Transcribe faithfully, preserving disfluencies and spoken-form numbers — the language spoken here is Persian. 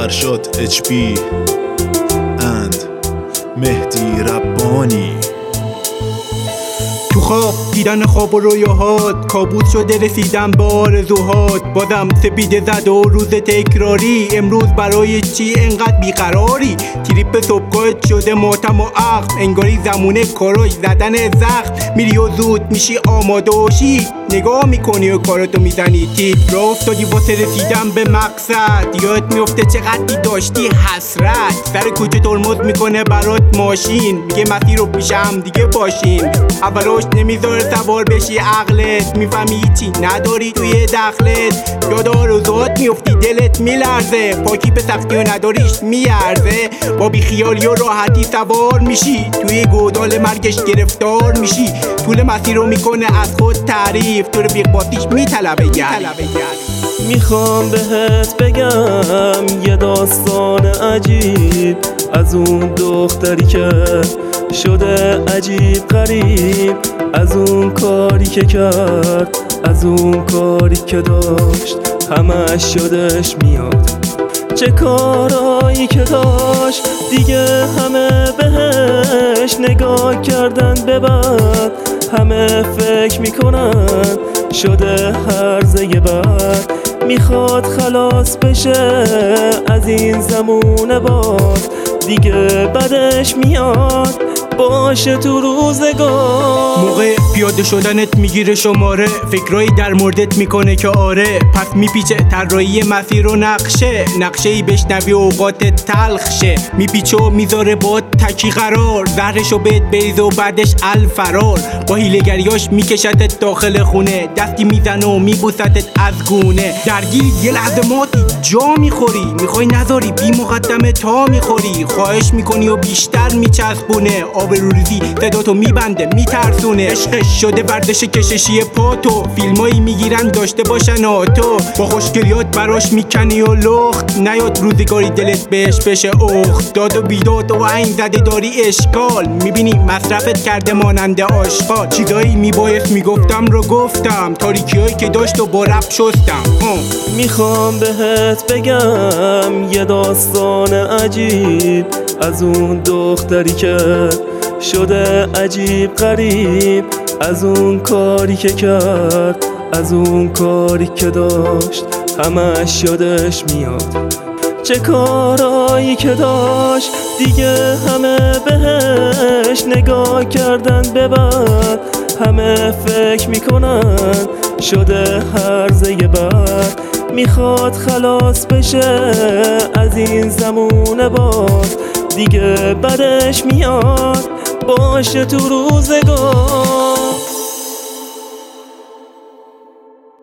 فرشاد اچ پی اند مهدی ربانی. تو خواب دیدن خواب و رویاهات، کابوس شده رسیدم به آرزوهات. بازم سپیده زد و روز تکراری، امروز برای چی انقدر بیقراری؟ تریپ صبحگاهت شده ماتم و عقل، انگاری زمونه کاراش زدن زخم. میری و زود میشی آماده و شی، نگاه میکنی و کاراتو میزنی تیپ. راه افتادی واسه رسیدن به مقصد، یاد میفته چقدر داشتی حسرت. سر کوچه ترمز میکنه برات ماشین، میگه مسیر رو پیشم دیگه باشین. اولاش نمیذاره سوار بشی عقلت، میفهمی چی نداری توی دخلت. یاد آرزوهات میفتی دلت میلرزه، پاکی به سختی و نداریش میارزه. با بیخیالی و راحتی سوار میشی، توی گودال مرگش گرفتار میشی. طول مسیر رو میکنه از خود تعریف، تو رفیق باتیش میطلبه گرد. میخوام بهت بگم یه داستان عجیب از اون دختری که شده عجیب غریب، از اون کاری که کرد، از اون کاری که داشت، همش یادش میاد چه کارایی که داشت. دیگه همه بهش نگاه کردن به بعد، همه فکر میکنن شده هرزه بعد. میخواد خلاص بشه از این زمونه باز، دیگه بدش میاد باشه تو روزگار. موقع پیاده شدنت میگیره شماره، فکرایی در موردت میکنه که آره. پس میپیچه طراحی مسیر و نقشه، نقشه ای بشنوی اوقاتت تلخ شه. میپیچه و میذاره با تکی قرار، زهرشو بهت بریزه و بعدش الفرار. با حیله‌گریاش میکشتت داخل خونه، دستی میزنه و میبوستت از گونه. درگیر یه لحظه ماتی جا میخوری، میخوای نذاری بی مقدمه تا میخوری. خواهش میکنی و بیشتر میچسبونه، آبروریزی صداتو میبنده میترسونه. عشقش شده ورزش کششی پاتو، فیلمایی میگیرن داشته باشن آتو. با خوشگلیات براش میکنی و لخت، نیاد روزگاری دلت بهش بشه اخت. داد و بیداد و عین زده داری اشکال، میبینی مصرفت کرده ماننده آشغال. چیزایی میبایست میگفتم رو گفتم، تاریکیایی که داشت و با رپ شستم. میخوام بهت بگم یه داستان عجیب از اون دختری که شده عجیب غریب، از اون کاری که کرد، از اون کاری که داشت، همش یادش میاد چه کارایی که داشت. دیگه همه بهش نگاه کردن به بعد، همه فکر میکنن شده هرزه بعد. میخواد خلاص بشه از این زمونه باز، دیگه بدش میاد باشه تو روزگار.